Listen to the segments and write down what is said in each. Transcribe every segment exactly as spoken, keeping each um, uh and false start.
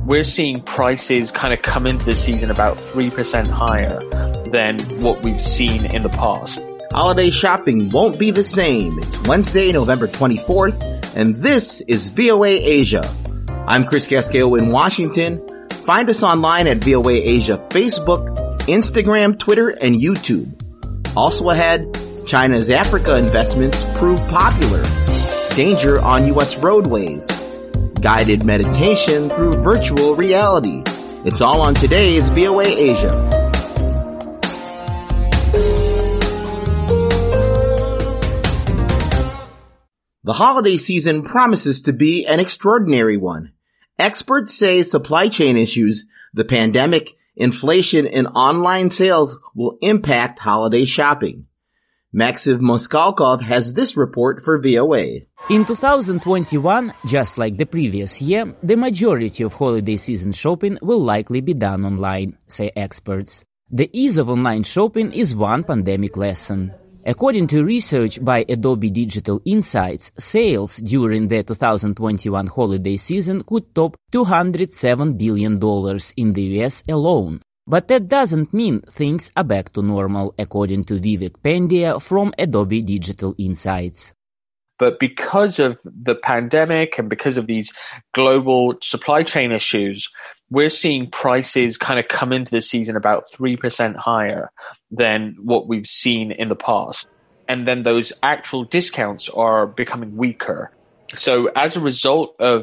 we're seeing prices kind of come into the season about three percent higher than what we've seen in the past. Holiday shopping won't be the same. It's Wednesday, November twenty-fourth, and this is V O A Asia. I'm Chris Casquejo in Washington. Find us online at V O A Asia Facebook, Instagram, Twitter, and YouTube. Also ahead, China's Africa investments prove popular. Danger on U S roadways. Guided meditation through virtual reality. It's all on today's V O A Asia. The holiday season promises to be an extraordinary one. Experts say supply chain issues, the pandemic, inflation, and online sales will impact holiday shopping. Maxim Moskalkov has this report for V O A. In two thousand twenty-one, just like the previous year, the majority of holiday season shopping will likely be done online, say experts. The ease of online shopping is one pandemic lesson. According to research by Adobe Digital Insights, sales during the two thousand twenty-one holiday season could top two hundred seven billion dollars in the U S alone. But that doesn't mean things are back to normal, according to Vivek Pandya from Adobe Digital Insights. But because of the pandemic and because of these global supply chain issues, we're seeing prices kind of come into the season about three percent higher than what we've seen in the past. And then those actual discounts are becoming weaker. So as a result of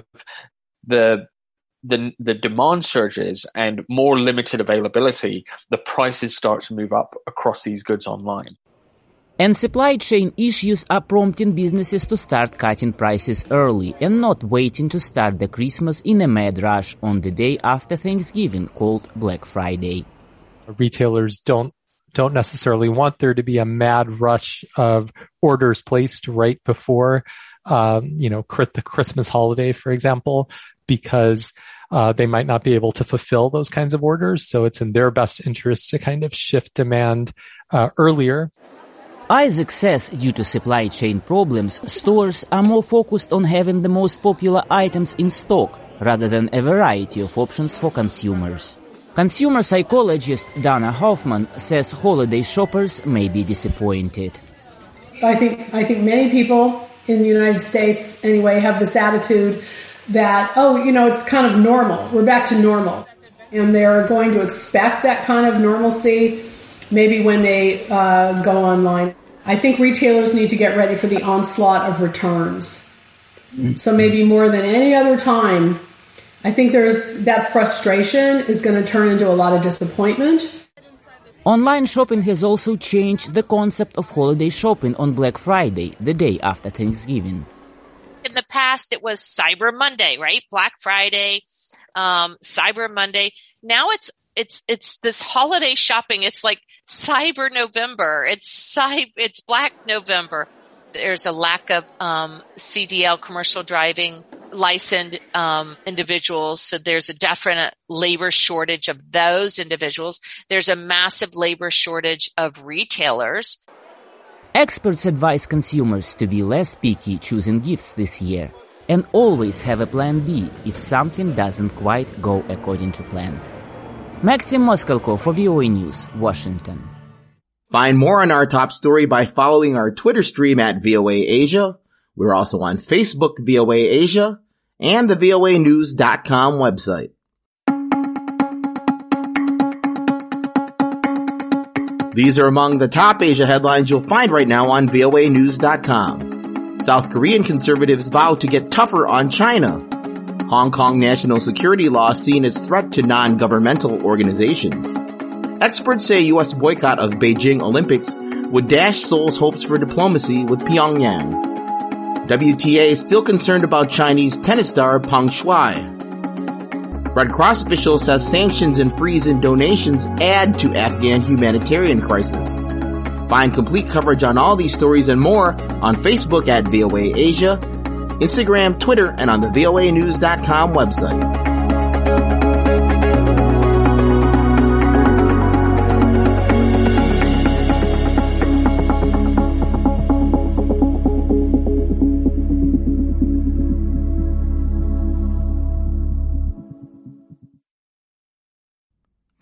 the the the demand surges and more limited availability, the prices start to move up across these goods online. And supply chain issues are prompting businesses to start cutting prices early and not waiting to start the Christmas in a mad rush on the day after Thanksgiving, called Black Friday. Retailers don't don't necessarily want there to be a mad rush of orders placed right before, um, you know, the Christmas holiday, for example, because uh, they might not be able to fulfill those kinds of orders. So it's in their best interest to kind of shift demand uh, earlier. Isaac says due to supply chain problems, stores are more focused on having the most popular items in stock rather than a variety of options for consumers. Consumer psychologist Dana Hoffman says holiday shoppers may be disappointed. I think I think many people in the United States, anyway, have this attitude that, oh, you know, it's kind of normal. We're back to normal. And they're going to expect that kind of normalcy maybe when they uh, go online. I think retailers need to get ready for the onslaught of returns. Mm-hmm. So maybe more than any other time, I think there's that frustration is going to turn into a lot of disappointment. Online shopping has also changed the concept of holiday shopping on Black Friday, the day after Thanksgiving. In the past, it was Cyber Monday, right? Black Friday, um, Cyber Monday. Now it's It's it's this holiday shopping. It's like Cyber November. It's cyber, It's Black November. There's a lack of um, C D L, commercial driving licensed um, individuals. So there's a definite labor shortage of those individuals. There's a massive labor shortage of retailers. Experts advise consumers to be less picky choosing gifts this year and always have a plan B if something doesn't quite go according to plan. Maxim Moskalko for V O A News, Washington. Find more on our top story by following our Twitter stream at V O A Asia. We're also on Facebook, V O A Asia, and the V O A news dot com website. These are among the top Asia headlines you'll find right now on V O A news dot com. South Korean conservatives vow to get tougher on China. Hong Kong national security law seen as threat to non-governmental organizations. Experts say U S boycott of Beijing Olympics would dash Seoul's hopes for diplomacy with Pyongyang. W T A is still concerned about Chinese tennis star Peng Shuai. Red Cross official says sanctions and freeze in donations add to Afghan humanitarian crisis. Find complete coverage on all these stories and more on Facebook at V O A Asia, Instagram, Twitter, and on the V O A news dot com website.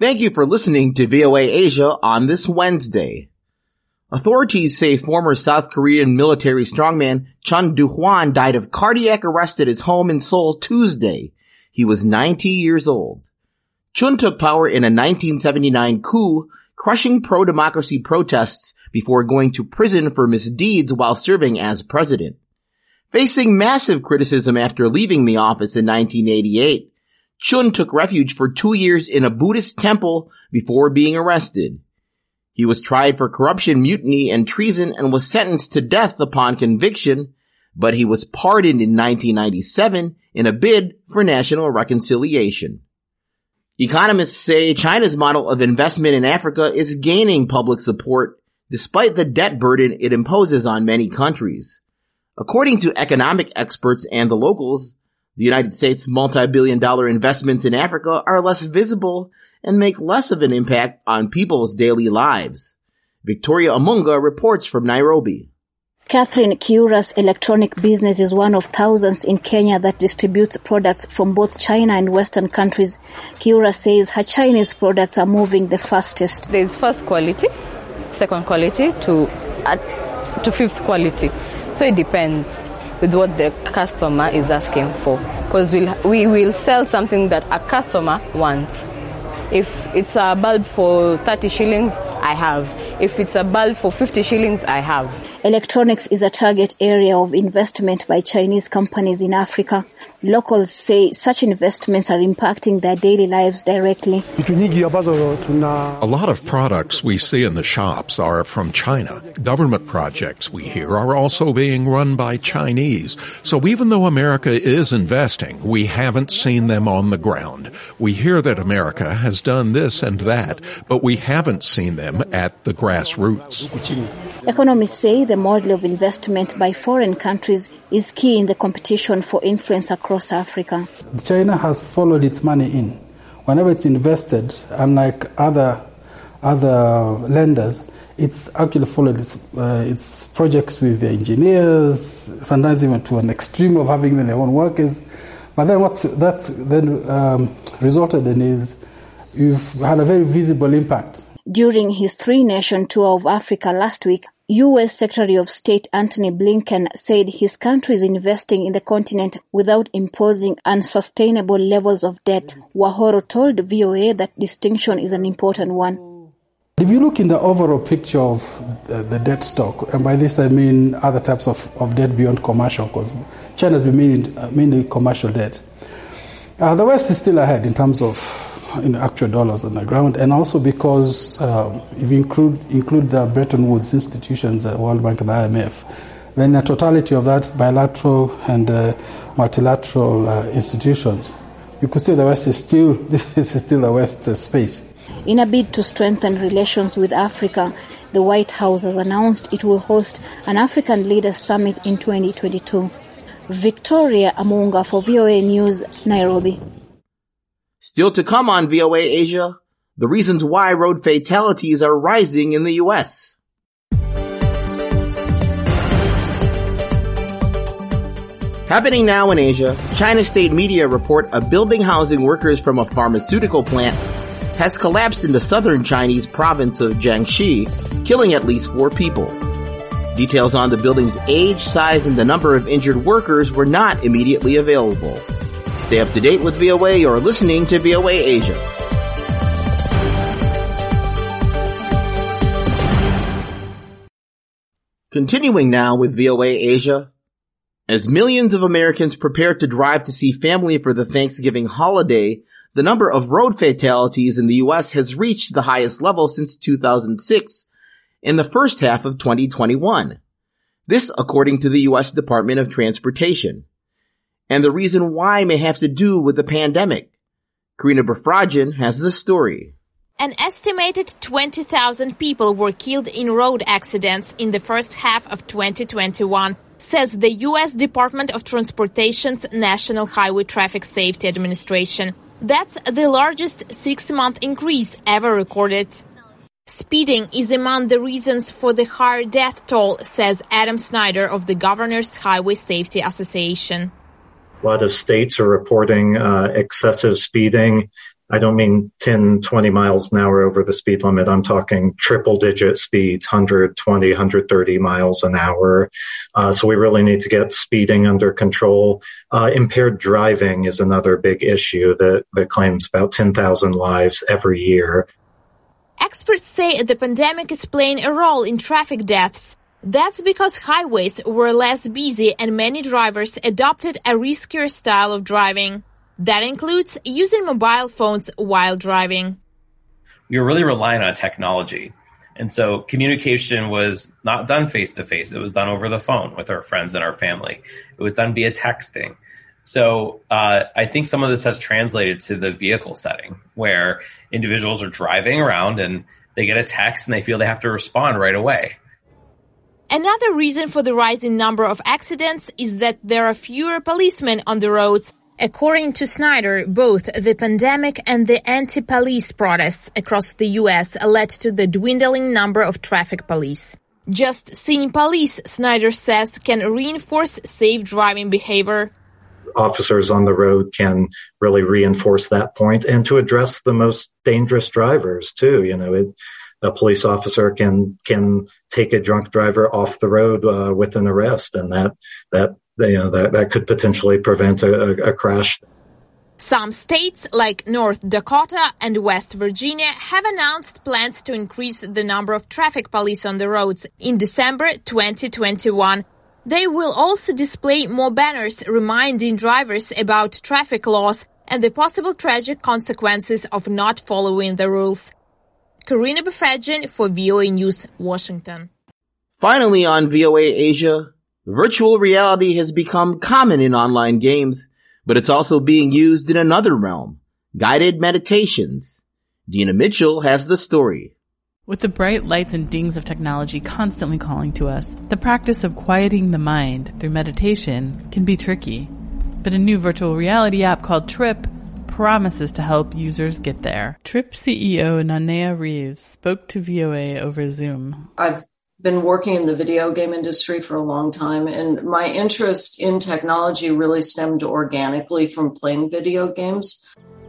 Thank you for listening to V O A Asia on this Wednesday. Authorities say former South Korean military strongman Chun Doo-hwan died of cardiac arrest at his home in Seoul Tuesday. He was ninety years old. Chun took power in a nineteen seventy-nine coup, crushing pro-democracy protests before going to prison for misdeeds while serving as president. Facing massive criticism after leaving the office in nineteen eighty-eight, Chun took refuge for two years in a Buddhist temple before being arrested. He was tried for corruption, mutiny, and treason and was sentenced to death upon conviction, but he was pardoned in nineteen ninety-seven in a bid for national reconciliation. Economists say China's model of investment in Africa is gaining public support despite the debt burden it imposes on many countries. According to economic experts and the locals, the United States' multi-billion dollar investments in Africa are less visible and make less of an impact on people's daily lives. Victoria Amunga reports from Nairobi. Catherine Kiura's electronic business is one of thousands in Kenya that distributes products from both China and Western countries. Kiura says her Chinese products are moving the fastest. There's first quality, second quality to uh, to fifth quality. So it depends with what the customer is asking for. Because we'll, we will sell something that a customer wants. If it's a bulb for thirty shillings, I have. If it's a bulb for fifty shillings, I have. Electronics is a target area of investment by Chinese companies in Africa. Locals say such investments are impacting their daily lives directly. A lot of products we see in the shops are from China. Government projects we hear are also being run by Chinese. So even though America is investing, we haven't seen them on the ground. We hear that America has done this and that, but we haven't seen them at the grassroots. Economists say the model of investment by foreign countries is key in the competition for influence across Africa. China has followed its money in. Whenever it's invested, unlike other other lenders, it's actually followed its, uh, its projects with the engineers, sometimes even to an extreme of having even their own workers. But then what's that's then um, resulted in is you've had a very visible impact. During his three-nation tour of Africa last week, U S Secretary of State Antony Blinken said his country is investing in the continent without imposing unsustainable levels of debt. Wahoro told V O A that distinction is an important one. If you look in the overall picture of uh, the debt stock, and by this I mean other types of, of debt beyond commercial, because China has been mainly, uh, mainly commercial debt, uh, the West is still ahead in terms of in actual dollars on the ground, and also because um, if you include include the Bretton Woods institutions, the World Bank and the I M F, then the totality of that bilateral and uh, multilateral uh, institutions, you could say the West is still this is still the West's uh, space. In a bid to strengthen relations with Africa, the White House has announced it will host an African Leaders Summit in twenty twenty-two. Victoria Amunga for V O A News, Nairobi. Still to come on V O A Asia, the reasons why road fatalities are rising in the U S. Happening now in Asia, China state media report a building housing workers from a pharmaceutical plant has collapsed in the southern Chinese province of Jiangxi, killing at least four people. Details on the building's age, size, and the number of injured workers were not immediately available. Stay up to date with V O A. You're listening to V O A Asia. Continuing now with V O A Asia. As millions of Americans prepare to drive to see family for the Thanksgiving holiday, the number of road fatalities in the U S has reached the highest level since two thousand six in the first half of twenty twenty-one. This according to the U S Department of Transportation. And the reason why may have to do with the pandemic. Karina Befrajan has the story. An estimated twenty thousand people were killed in road accidents in the first half of twenty twenty-one, says the U S Department of Transportation's National Highway Traffic Safety Administration. That's the largest six-month increase ever recorded. Speeding is among the reasons for the higher death toll, says Adam Snyder of the Governor's Highway Safety Association. A lot of states are reporting uh, excessive speeding I don't mean ten, twenty miles an hour over the speed limit. I'm talking triple digit speeds, one hundred twenty, one hundred thirty miles an hour. Uh, so we really need to get speeding under control. Uh, impaired driving is another big issue that, that claims about ten thousand lives every year. Experts say the pandemic is playing a role in traffic deaths. That's because highways were less busy and many drivers adopted a riskier style of driving. That includes using mobile phones while driving. We were really relying on technology. And so communication was not done face-to-face. It was done over the phone with our friends and our family. It was done via texting. So uh, I think some of this has translated to the vehicle setting where individuals are driving around and they get a text and they feel they have to respond right away. Another reason for the rising number of accidents is that there are fewer policemen on the roads. According to Snyder, both the pandemic and the anti-police protests across the U S led to the dwindling number of traffic police. Just seeing police, Snyder says, can reinforce safe driving behavior. Officers on the road can really reinforce that point and to address the most dangerous drivers too. You know, it, a police officer can can take a drunk driver off the road uh, with an arrest, and that that you know that, that could potentially prevent a, a crash. Some states like North Dakota and West Virginia have announced plans to increase the number of traffic police on the roads in December twenty twenty-one. They will also display more banners reminding drivers about traffic laws and the possible tragic consequences of not following the rules. Karina Befredjian for V O A News, Washington. Finally on V O A Asia, virtual reality has become common in online games, but it's also being used in another realm, guided meditations. Dina Mitchell has the story. With the bright lights and dings of technology constantly calling to us, the practice of quieting the mind through meditation can be tricky. But a new virtual reality app called Trip promises to help users get there. Trip C E O Nanea Reeves spoke to V O A over Zoom. I've been working in the video game industry for a long time, and my interest in technology really stemmed organically from playing video games.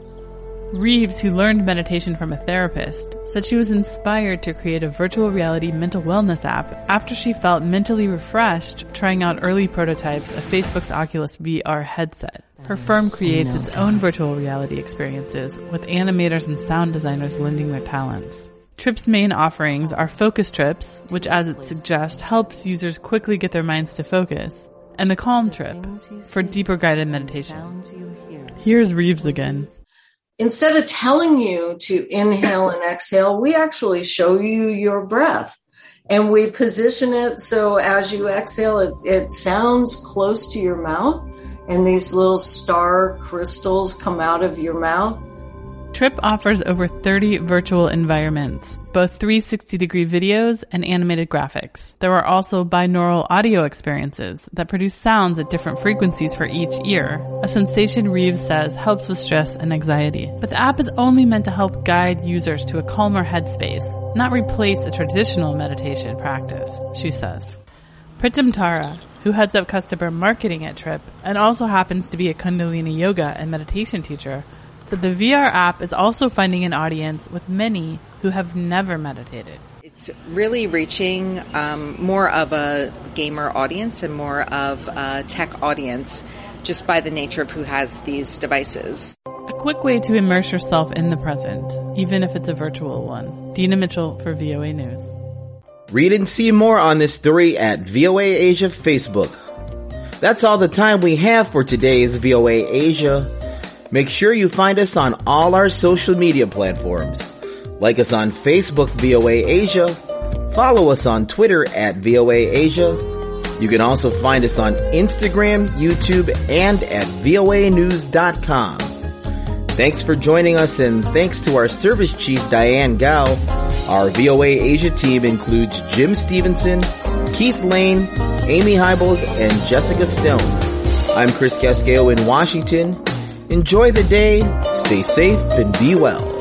Reeves, who learned meditation from a therapist, said she was inspired to create a virtual reality mental wellness app after she felt mentally refreshed trying out early prototypes of Facebook's Oculus V R headset. Her firm creates its own virtual reality experiences, with animators and sound designers lending their talents. Trip's main offerings are Focus Trips, which as it suggests helps users quickly get their minds to focus, and the Calm Trip, for deeper guided meditation. Here's Reeves again. Instead of telling you to inhale and exhale, we actually show you your breath. And we position it so as you exhale, it, it sounds close to your mouth, and these little star crystals come out of your mouth. Trip offers over thirty virtual environments, both three sixty degree videos and animated graphics. There are also binaural audio experiences that produce sounds at different frequencies for each ear, a sensation Reeves says helps with stress and anxiety. But the app is only meant to help guide users to a calmer headspace, not replace a traditional meditation practice, she says. Pritam Tara, who heads up customer marketing at Trip and also happens to be a Kundalini yoga and meditation teacher, said the V R app is also finding an audience with many who have never meditated. It's really reaching um, more of a gamer audience and more of a tech audience just by the nature of who has these devices. A quick way to immerse yourself in the present, even if it's a virtual one. Dina Mitchell for V O A News. Read and see more on this story at V O A Asia Facebook. That's all the time we have for today's V O A Asia. Make sure you find us on all our social media platforms. Like us on Facebook, V O A Asia. Follow us on Twitter at V O A Asia. You can also find us on Instagram, YouTube, and at V O A news dot com. Thanks for joining us, and thanks to our service chief, Diane Gao. Our V O A Asia team includes Jim Stevenson, Keith Lane, Amy Hybels, and Jessica Stone. I'm Chris Casqueo in Washington. Enjoy the day, stay safe, and be well.